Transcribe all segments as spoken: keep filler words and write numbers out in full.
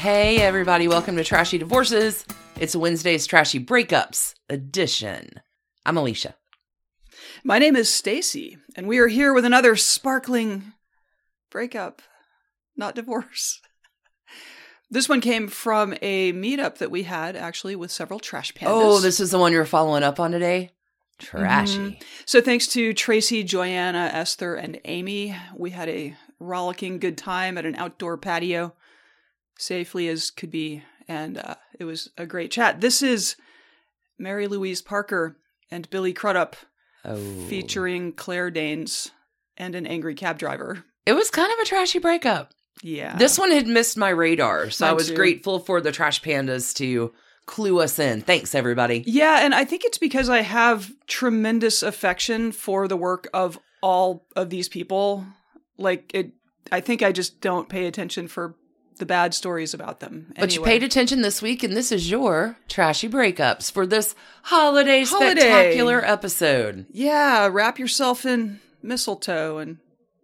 Hey everybody, welcome to Trashy Divorces. It's Wednesday's Trashy Breakups edition. I'm Alicia. My name is Stacy, and we are here with another sparkling breakup, not divorce. This one came from a meetup that we had, actually, with several trash pandas. Oh, this is the one you're following up on today? Trashy. Mm-hmm. So thanks to Tracy, Joanna, Esther, and Amy, we had a rollicking good time at an outdoor patio, safely as could be, and uh, it was a great chat. This is Mary Louise Parker and Billy Crudup, Oh. featuring Claire Danes and an angry cab driver. It was kind of a trashy breakup. Yeah. This one had missed my radar, so Mine I was too. grateful for the Trash Pandas to clue us in. Thanks, everybody. Yeah, and I think it's because I have tremendous affection for the work of all of these people. Like, it, I think I just don't pay attention for the bad stories about them. But you anyway. paid attention this week, and this is your Trashy Breakups for this holiday, Holiday. spectacular episode. Yeah, wrap yourself in mistletoe. And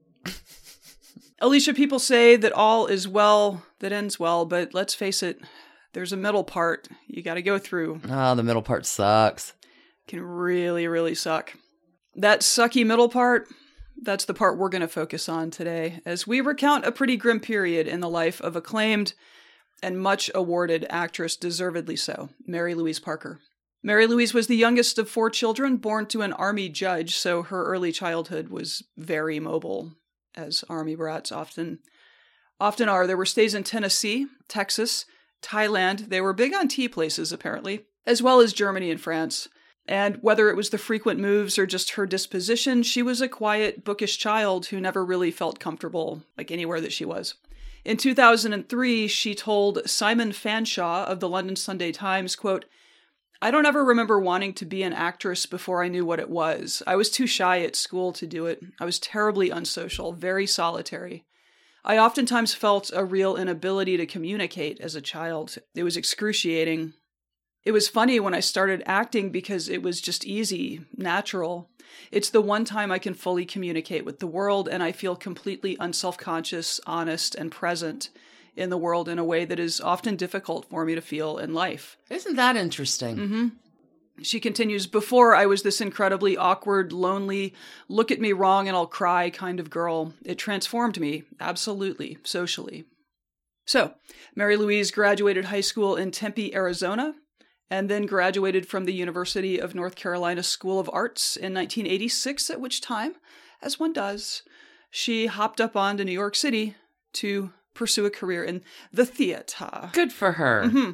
Alicia, people say that all is well that ends well, but let's face it, there's a middle part you got to go through. Oh, the middle part sucks. Can really, really suck. That sucky middle part, that's the part we're going to focus on today, as we recount a pretty grim period in the life of acclaimed and much awarded actress, deservedly so, Mary Louise Parker. Mary Louise was the youngest of four children, born to an Army judge, so her early childhood was very mobile, as Army brats often, often are. There were stays in Tennessee, Texas, Thailand. They were big on tea places, apparently, as well as Germany and France. And whether it was the frequent moves or just her disposition, she was a quiet, bookish child who never really felt comfortable, like anywhere that she was. In two thousand three, she told Simon Fanshawe of the London Sunday Times, quote, "I don't ever remember wanting to be an actress before I knew what it was. I was too shy at school to do it. I was terribly unsocial, very solitary. I oftentimes felt a real inability to communicate as a child. It was excruciating. It was funny when I started acting because it was just easy, natural. It's the one time I can fully communicate with the world, and I feel completely unselfconscious, honest, and present in the world in a way that is often difficult for me to feel in life." Isn't that interesting? Mm-hmm. She continues, "Before, I was this incredibly awkward, lonely, look at me wrong and I'll cry kind of girl. It transformed me, absolutely, socially." So, Mary Louise graduated high school in Tempe, Arizona, and then graduated from the University of North Carolina School of Arts in nineteen eighty-six, at which time, as one does, she hopped up on to New York City to pursue a career in the theater. Good for her. Mm-hmm.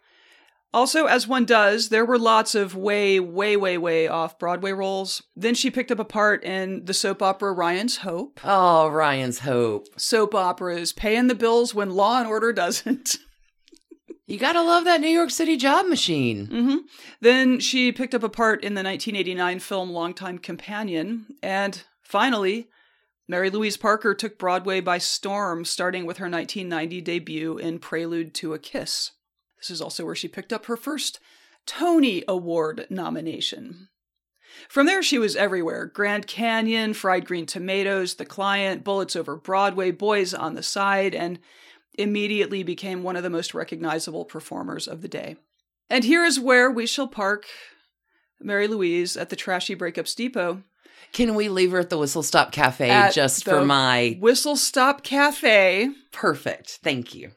Also, as one does, there were lots of way, way, way, way off Broadway roles. Then she picked up a part in the soap opera Ryan's Hope. Oh, Ryan's Hope. Soap operas paying the bills when Law and Order doesn't. You gotta love that New York City job machine. Mm-hmm. Then she picked up a part in the nineteen eighty-nine film Longtime Companion. And finally, Mary Louise Parker took Broadway by storm, starting with her nineteen ninety debut in Prelude to a Kiss. This is also where she picked up her first Tony Award nomination. From there, she was everywhere. Grand Canyon, Fried Green Tomatoes, The Client, Bullets Over Broadway, Boys on the Side, and immediately became one of the most recognizable performers of the day. And here is where we shall park Mary Louise at the Trashy Breakups Depot. Can we leave her at the Whistle Stop Cafe At just the for my... Whistle Stop Cafe. Perfect. Thank you.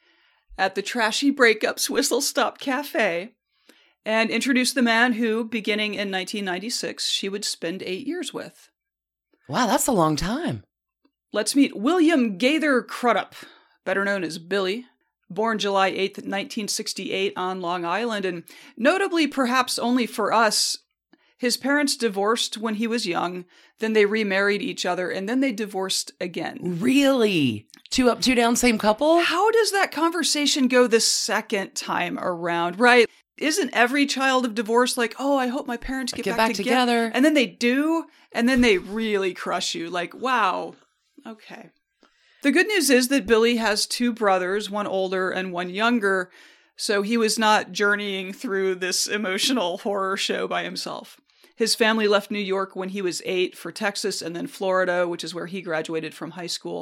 At the Trashy Breakups Whistle Stop Cafe, and introduce the man who, beginning in nineteen ninety-six, she would spend eight years with. Wow, that's a long time. Let's meet William Gaither Crudup, better known as Billy, born July eighth, nineteen sixty-eight on Long Island, and notably perhaps only for us, his parents divorced when he was young, then they remarried each other, and then they divorced again. Really? Two up, two down, same couple? How does that conversation go the second time around, right? Isn't every child of divorce like, oh, I hope my parents get, Get back, back together. together. And then they do, and then they really crush you. Like, wow, okay. The good news is that Billy has two brothers, one older and one younger, so he was not journeying through this emotional horror show by himself. His family left New York when he was eight for Texas and then Florida, which is where he graduated from high school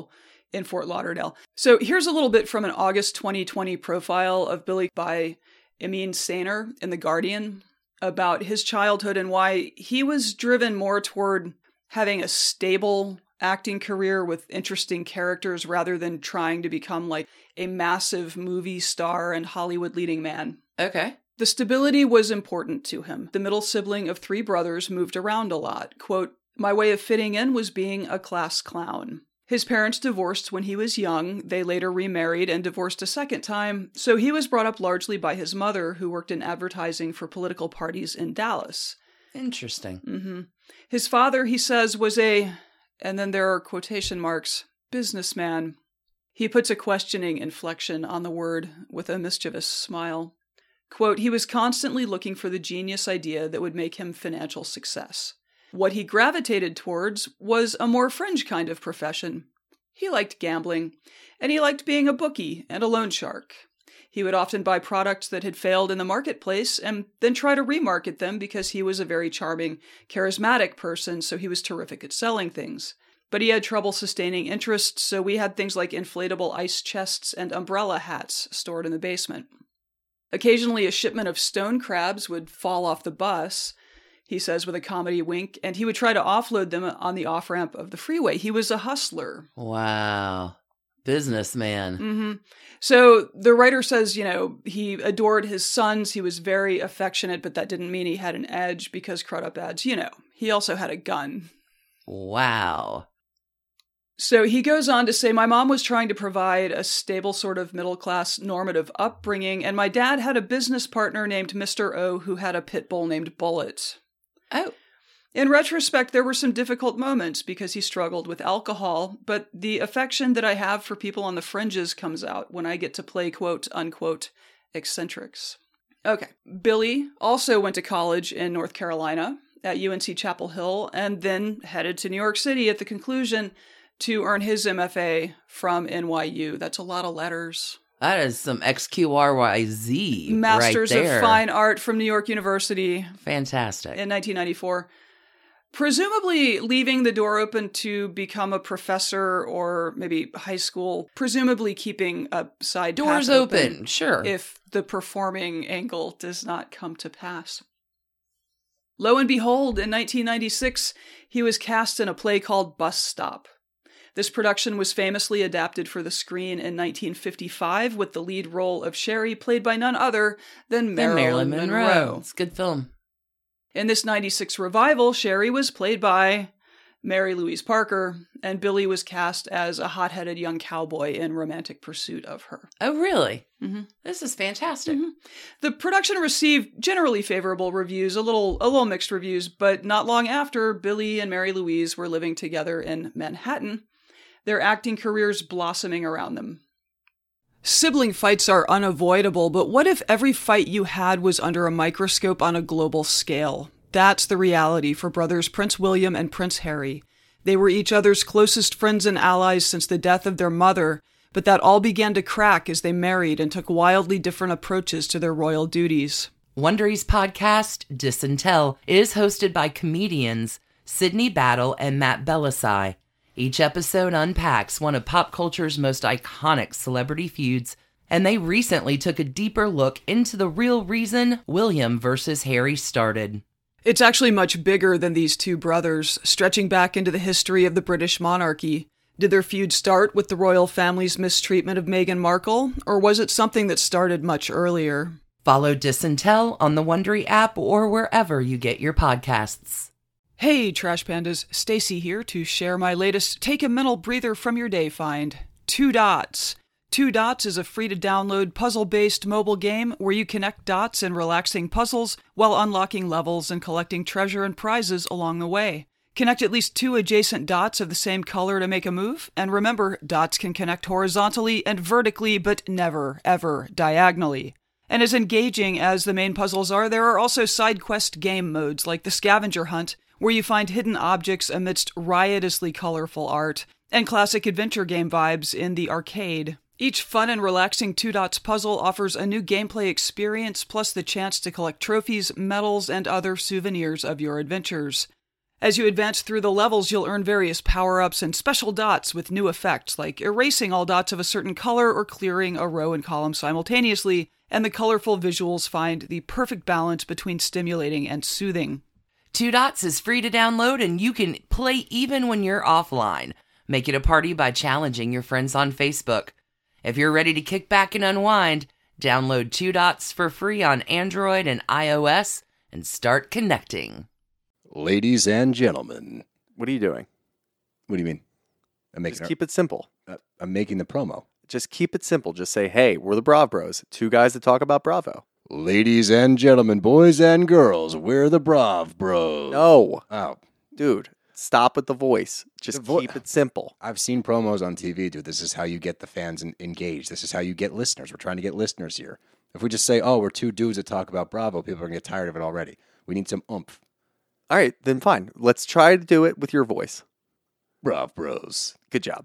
in Fort Lauderdale. So here's a little bit from an August twenty twenty profile of Billy by Emin Sainer in The Guardian about his childhood and why he was driven more toward having a stable acting career with interesting characters rather than trying to become like a massive movie star and Hollywood leading man. Okay. The stability was important to him. The middle sibling of three brothers moved around a lot. Quote, "My way of fitting in was being a class clown." His parents divorced when he was young. They later remarried and divorced a second time, so he was brought up largely by his mother, who worked in advertising for political parties in Dallas. Interesting. Mm-hmm. His father, he says, was a, and then there are quotation marks, businessman. He puts a questioning inflection on the word with a mischievous smile. Quote, "He was constantly looking for the genius idea that would make him financial success. What he gravitated towards was a more fringe kind of profession. He liked gambling, and he liked being a bookie and a loan shark. He would often buy products that had failed in the marketplace and then try to remarket them because he was a very charming, charismatic person, so he was terrific at selling things. But he had trouble sustaining interest, so we had things like inflatable ice chests and umbrella hats stored in the basement. Occasionally a shipment of stone crabs would fall off the bus," he says with a comedy wink, "and he would try to offload them on the off-ramp of the freeway. He was a hustler." Wow. Businessman. Mm-hmm. So the writer says, you know, he adored his sons. He was very affectionate, but that didn't mean he had an edge because Crudup adds, you know, he also had a gun. Wow. So he goes on to say, "My mom was trying to provide a stable sort of middle-class normative upbringing, and my dad had a business partner named Mister O who had a pit bull named Bullet." Oh. In retrospect, there were some difficult moments because he struggled with alcohol, but the affection that I have for people on the fringes comes out when I get to play quote-unquote eccentrics. Okay. Billy also went to college in North Carolina at U N C Chapel Hill and then headed to New York City at the conclusion to earn his M F A from N Y U. That's a lot of letters. That is some X Q R Y Z Masters right there. of Fine Art from New York University. Fantastic. In nineteen ninety-four. Presumably leaving the door open to become a professor or maybe high school, presumably keeping a side Doors path open, open, sure. if the performing angle does not come to pass. Lo and behold, in nineteen ninety-six, he was cast in a play called Bus Stop. This production was famously adapted for the screen in nineteen fifty-five with the lead role of Sherry, played by none other than Marilyn, Marilyn Monroe. Monroe. It's a good film. In this ninety-six revival, Sherry was played by Mary Louise Parker, and Billy was cast as a hot-headed young cowboy in romantic pursuit of her. Oh, really? Mm-hmm. This is fantastic. Mm-hmm. The production received generally favorable reviews, a little a little mixed reviews, but not long after, Billy and Mary Louise were living together in Manhattan, their acting careers blossoming around them. Sibling fights are unavoidable, but what if every fight you had was under a microscope on a global scale? That's the reality for brothers Prince William and Prince Harry. They were each other's closest friends and allies since the death of their mother, but that all began to crack as they married and took wildly different approaches to their royal duties. Wondery's podcast, Disintel, is hosted by comedians Sydney Battle and Matt Belisai. Each episode unpacks one of pop culture's most iconic celebrity feuds, and they recently took a deeper look into the real reason William versus Harry started. It's actually much bigger than these two brothers, stretching back into the history of the British monarchy. Did their feud start with the royal family's mistreatment of Meghan Markle, or was it something that started much earlier? Follow Disintel on the Wondery app or wherever you get your podcasts. Hey, Trash Pandas, Stacy here to share my latest Take a Mental Breather from Your Day find, Two Dots. Two Dots is a free-to-download puzzle-based mobile game where you connect dots in relaxing puzzles while unlocking levels and collecting treasure and prizes along the way. Connect at least two adjacent dots of the same color to make a move, and remember, dots can connect horizontally and vertically, but never, ever diagonally. And as engaging as the main puzzles are, there are also side quest game modes like the Scavenger Hunt, where you find hidden objects amidst riotously colorful art, and classic adventure game vibes in the arcade. Each fun and relaxing Two Dots puzzle offers a new gameplay experience, plus the chance to collect trophies, medals, and other souvenirs of your adventures. As you advance through the levels, you'll earn various power-ups and special dots with new effects, like erasing all dots of a certain color or clearing a row and column simultaneously, and the colorful visuals find the perfect balance between stimulating and soothing. Two Dots is free to download, and you can play even when you're offline. Make it a party by challenging your friends on Facebook. If you're ready to kick back and unwind, download Two Dots for free on Android and iOS and start connecting. Ladies and gentlemen. What are you doing? What do you mean? I'm making Just keep it simple. uh, I'm making the promo. Just keep it simple. Just say, hey, we're the Brav Bros. Two guys that talk about Bravo. Ladies and gentlemen, boys and girls, we're the Brav Bros. No. Oh, Dude, stop with the voice. Just The vo- keep it simple. I've seen promos on T V, dude. This is how you get the fans en- engaged. This is how you get listeners. We're trying to get listeners here. If we just say, oh, we're two dudes that talk about Bravo, people are going to get tired of it already. We need some oomph. All right, then fine. Let's try to do it with your voice. Brav Bros. Good job.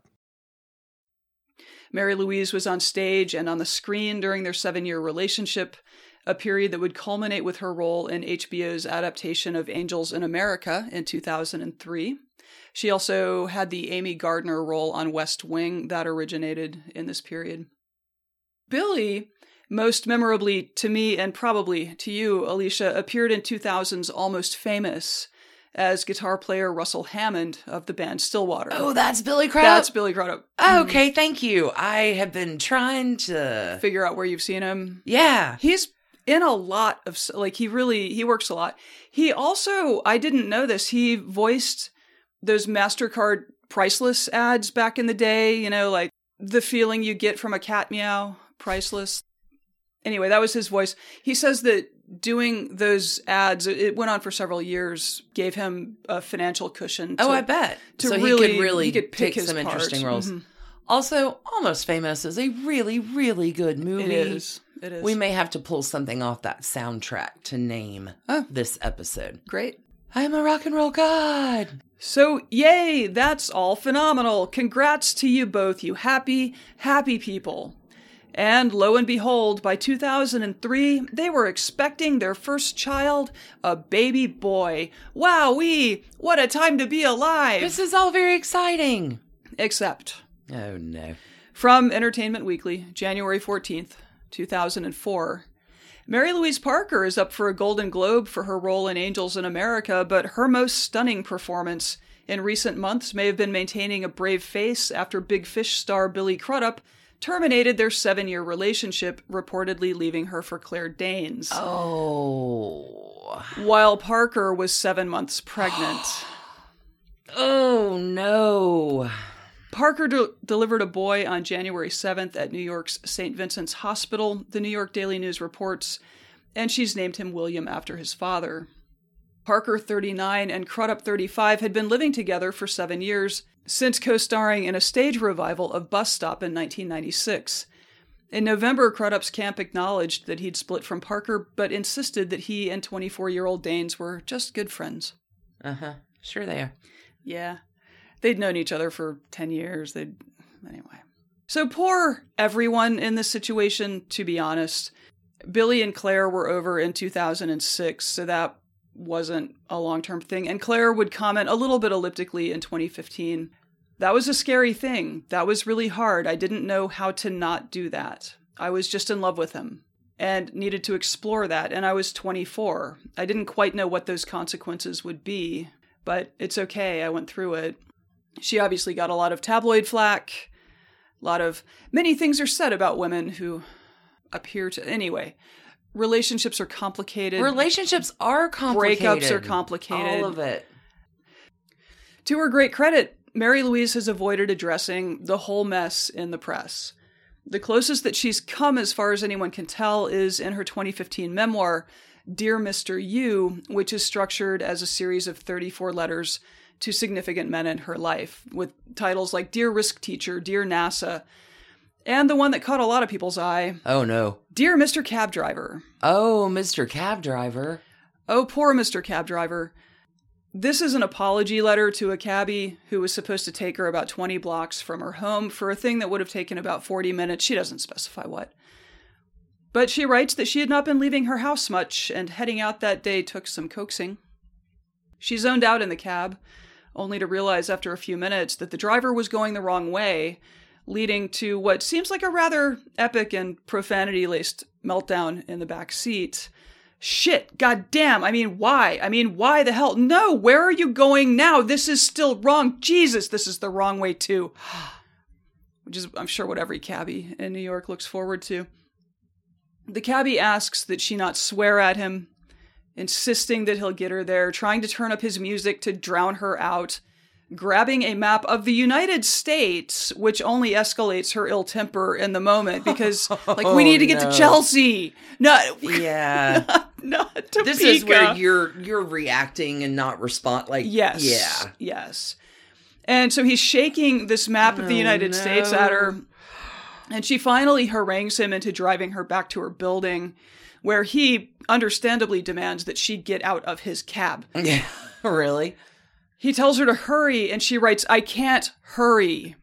Mary Louise was on stage and on the screen during their seven-year relationship, a period that would culminate with her role in H B O's adaptation of Angels in America in two thousand three. She also had the Amy Gardner role on West Wing that originated in this period. Billy, most memorably to me and probably to you, Alicia, appeared in two thousand's Almost Famous as guitar player Russell Hammond of the band Stillwater. Oh, that's Billy Crudup? That's Billy Crudup. Okay, thank you. I have been trying to... Figure out where you've seen him. Yeah. He's in a lot of, like, he really, he works a lot. He also, I didn't know this, he voiced those MasterCard Priceless ads back in the day, you know, like the feeling you get from a cat meow, priceless. Anyway, that was his voice. He says that doing those ads, it went on for several years, gave him a financial cushion. To, Oh, I bet. to so really- he could really he could pick take his some interesting parts. roles. Mhm. Also, Almost Famous is a really, really good movie. It is. It is. We may have to pull something off that soundtrack to name Oh. this episode. Great. I'm a rock and roll god. So, yay, that's all phenomenal. Congrats to you both, you happy, happy people. And lo and behold, by two thousand three, they were expecting their first child, a baby boy. Wowee, what a time to be alive. This is all very exciting. Except, Oh, no. from Entertainment Weekly, January fourteenth, two thousand four, Mary Louise Parker is up for a Golden Globe for her role in Angels in America, but her most stunning performance in recent months may have been maintaining a brave face after Big Fish star Billy Crudup terminated their seven-year relationship, reportedly leaving her for Claire Danes, Oh. while Parker was seven months pregnant. Oh, no. Parker de- delivered a boy on January seventh at New York's Saint Vincent's Hospital, the New York Daily News reports, and she's named him William after his father. Parker, thirty-nine, and Crudup, thirty-five, had been living together for seven years, since co-starring in a stage revival of Bus Stop in nineteen ninety-six. In November, Crudup's camp acknowledged that he'd split from Parker, but insisted that he and twenty-four-year-old Danes were just good friends. Uh-huh. Sure they are. Yeah. They'd known each other for ten years. They'd... Anyway. So poor everyone in this situation, to be honest. Billy and Claire were over in two thousand six, so that wasn't a long-term thing. And Claire would comment a little bit elliptically in twenty fifteen. That was a scary thing. That was really hard. I didn't know how to not do that. I was just in love with him and needed to explore that. And I was twenty-four. I didn't quite know what those consequences would be, but it's okay. I went through it. She obviously got a lot of tabloid flack. A lot of... Many things are said about women who appear to... Anyway, relationships are complicated. Relationships are complicated. Breakups are complicated. All of it. To her great credit, Mary Louise has avoided addressing the whole mess in the press. The closest that she's come, as far as anyone can tell, is in her twenty fifteen memoir, Dear Mister You, which is structured as a series of thirty-four letters to significant men in her life, with titles like Dear Risk Teacher, Dear NASA, and the one that caught a lot of people's eye, Oh, no. Dear Mister Cab Driver. Oh, Mister Cab Driver. Oh, poor Mister Cab Driver. This is an apology letter to a cabbie who was supposed to take her about twenty blocks from her home for a thing that would have taken about forty minutes. She doesn't specify what. But she writes that she had not been leaving her house much, and heading out that day took some coaxing. She zoned out in the cab, only to realize after a few minutes that the driver was going the wrong way, leading to what seems like a rather epic and profanity-laced meltdown in the back seat. Shit, goddamn, I mean, why? I mean, why the hell? No, where are you going now? This is still wrong. Jesus, this is the wrong way too. Which is, I'm sure, what every cabbie in New York looks forward to. The cabbie asks that she not swear at him, insisting that he'll get her there, trying to turn up his music to drown her out, grabbing a map of the United States, which only escalates her ill temper in the moment because, like, we need to get no. to Chelsea. No, Yeah. not, not Topeka. This is where you're you're reacting and not respond. Like, Yes. yeah. Yes. And so he's shaking this map of the Oh, United no. States at her. And she finally harangues him into driving her back to her building, where he understandably demands that she get out of his cab. Yeah. Really? He tells her to hurry, and she writes, "I can't hurry."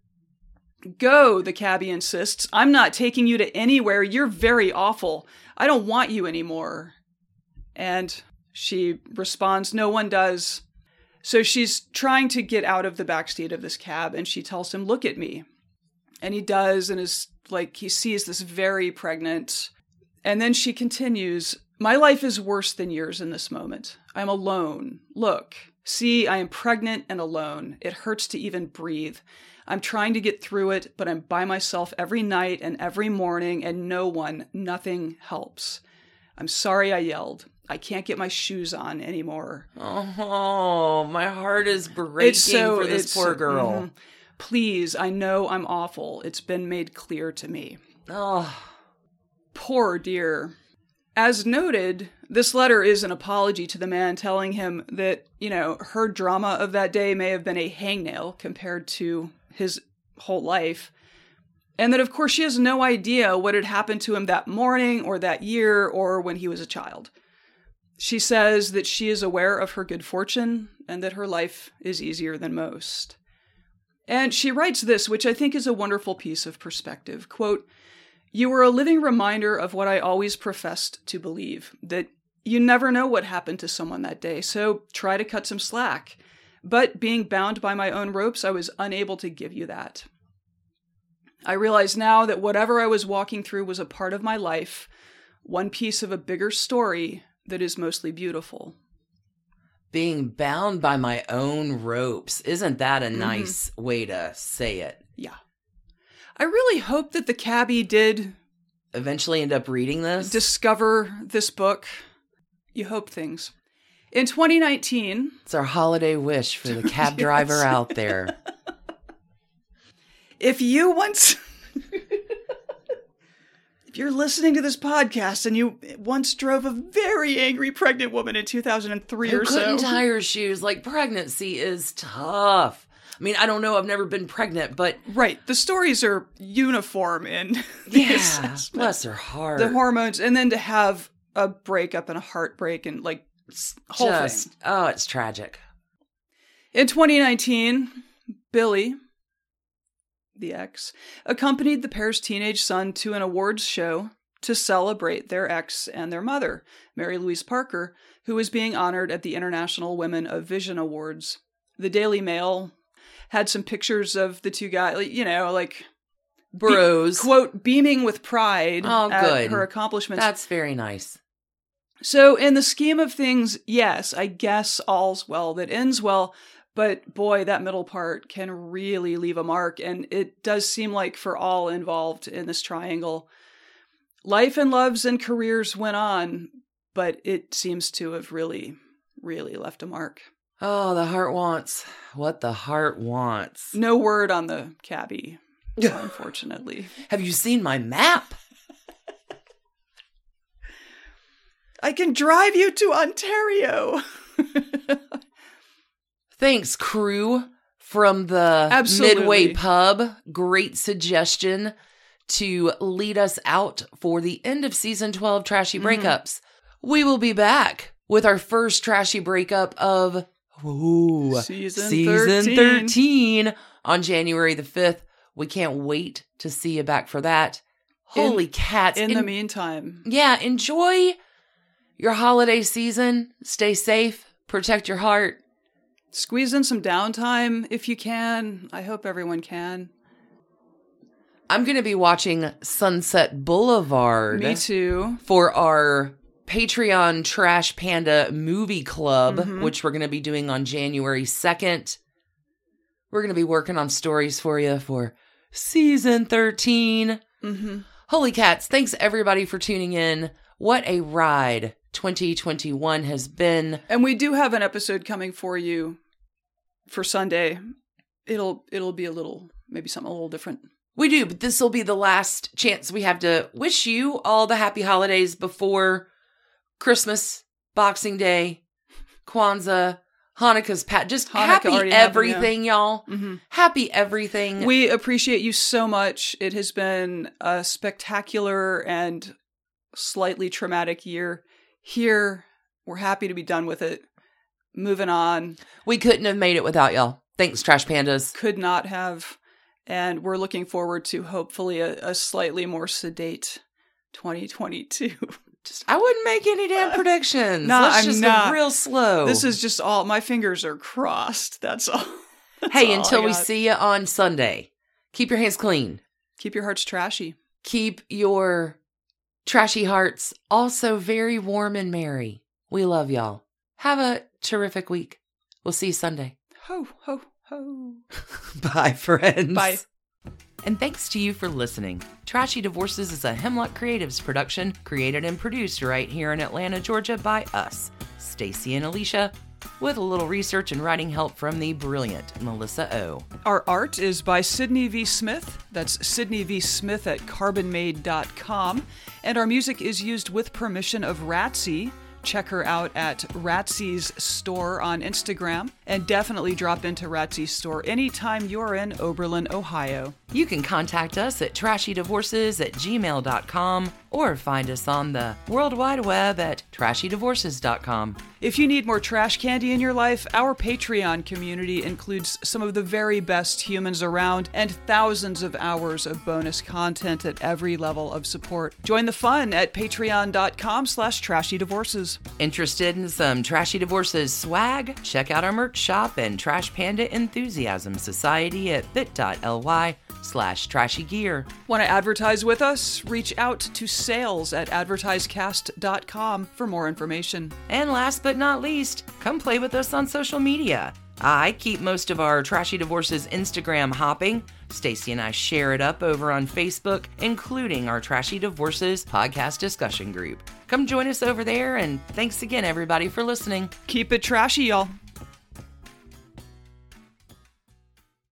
"Go," the cabbie insists. "I'm not taking you to anywhere. You're very awful. I don't want you anymore." And she responds, "No one does." So she's trying to get out of the backseat of this cab, and she tells him, "Look at me." And he does, and is like, he sees this very pregnant. And then she continues, "My life is worse than yours in this moment. I'm alone. Look. See, I am pregnant and alone. It hurts to even breathe. I'm trying to get through it, but I'm by myself every night and every morning, and no one, nothing helps. I'm sorry I yelled. I can't get my shoes on anymore." Oh, my heart is breaking It's so- for this it's- poor girl. mhm. "Please, I know I'm awful. It's been made clear to me." Oh, Poor dear. As noted, this letter is an apology to the man, telling him that, you know, her drama of that day may have been a hangnail compared to his whole life. And that, of course, she has no idea what had happened to him that morning or that year or when he was a child. She says that she is aware of her good fortune and that her life is easier than most. And she writes this, which I think is a wonderful piece of perspective. Quote, "You were a living reminder of what I always professed to believe, that you never know what happened to someone that day, so try to cut some slack. But being bound by my own ropes, I was unable to give you that. I realize now that whatever I was walking through was a part of my life, one piece of a bigger story that is mostly beautiful." being bound by my own ropes. Isn't that a nice way to say it? Yeah. I really hope that the cabbie did Eventually end up reading this? discover this book. You hope things. In twenty nineteen... It's our holiday wish for the cab driver Yes. out there. If you once... If you're listening to this podcast and you once drove a very angry pregnant woman in two thousand three Who or couldn't so... tie her shoes? Like, pregnancy is tough. I mean, I don't know. I've never been pregnant, but... Right. The stories are uniform in the Yeah, assessment. bless her heart. The hormones, and then to have a breakup and a heartbreak and, like, s- whole Just, thing. oh, it's tragic. In twenty nineteen, Billy, the ex, accompanied the pair's teenage son to an awards show to celebrate their ex and their mother, Mary Louise Parker, who was being honored at the International Women of Vision Awards. The Daily Mail had some pictures of the two guys, you know, like... Bros. Be- quote, beaming with pride Oh, at good. her accomplishments. That's very nice. So in the scheme of things, yes, I guess all's well that ends well, but boy, that middle part can really leave a mark, and it does seem like for all involved in this triangle, life and loves and careers went on, but it seems to have really, really left a mark. Oh, the heart wants what the heart wants. No word on the cabbie, unfortunately. Have you seen my map? I can drive you to Ontario. Thanks, crew from the Absolutely. Midway Pub. Great suggestion to lead us out for the end of season twelve Trashy Mm-hmm. Breakups. We will be back with our first trashy breakup of ooh, Season season thirteen. thirteen on January the fifth. We can't wait to see you back for that. Holy cats. In En- the meantime, yeah, enjoy your holiday season. Stay safe. Protect your heart. Squeeze in some downtime if you can. I hope everyone can. I'm going to be watching Sunset Boulevard. Me too. For our Patreon Trash Panda Movie Club, Mhm. which we're going to be doing on January second. We're going to be working on stories for you for season thirteen. Mm-hmm. Holy cats, thanks everybody for tuning in. What a ride twenty twenty-one has been. And we do have an episode coming for you for Sunday. It'll it'll be a little, maybe something a little different. We do, but this will be the last chance we have to wish you all the happy holidays before Christmas, Boxing Day, Kwanzaa, Hanukkah's pat. Just Hanukkah happy already happened, yeah. everything, y'all. Mm-hmm. Happy everything. We appreciate you so much. It has been a spectacular and slightly traumatic year. Here, we're happy to be done with it. Moving on. We couldn't have made it without y'all. Thanks, Trash Pandas. Could not have. And we're looking forward to hopefully a, a slightly more sedate twenty twenty-two. Just, I wouldn't make any damn predictions. No, Let's I'm just not. go real slow. This is just all, my fingers are crossed. That's all. That's hey, all until I we got. see you on Sunday, keep your hands clean. Keep your hearts trashy. Keep your trashy hearts also very warm and merry. We love y'all. Have a terrific week. We'll see you Sunday. Ho, ho, ho. Bye, friends. Bye. And thanks to you for listening. Trashy Divorces is a Hemlock Creatives production, created and produced right here in Atlanta, Georgia by us, Stacy and Alicia, with a little research and writing help from the brilliant Melissa O. Our art is by Sydney V. Smith. That's Sydney V. Smith at carbon made dot com. And our music is used with permission of Ratsy. Check her out at Ratsy's store on Instagram. And definitely drop into Ratsy's store anytime you're in Oberlin, Ohio. You can contact us at trashydivorces at gmail dot com or find us on the World Wide Web at trashy divorces dot com. If you need more trash candy in your life, our Patreon community includes some of the very best humans around and thousands of hours of bonus content at every level of support. Join the fun at patreon dot com slash trashy divorces. Interested in some Trashy Divorces swag? Check out our merch shop and Trash Panda Enthusiasm Society at bit.ly slash trashy gear. Want to advertise with us? Reach out to sales at advertisecast dot com for more information. And last but not least, come play with us on social media. I keep most of our Trashy Divorces Instagram hopping. Stacy and I share it up over on Facebook, including our Trashy Divorces podcast discussion group. Come join us over there, and thanks again, everybody, for listening. Keep it trashy, y'all.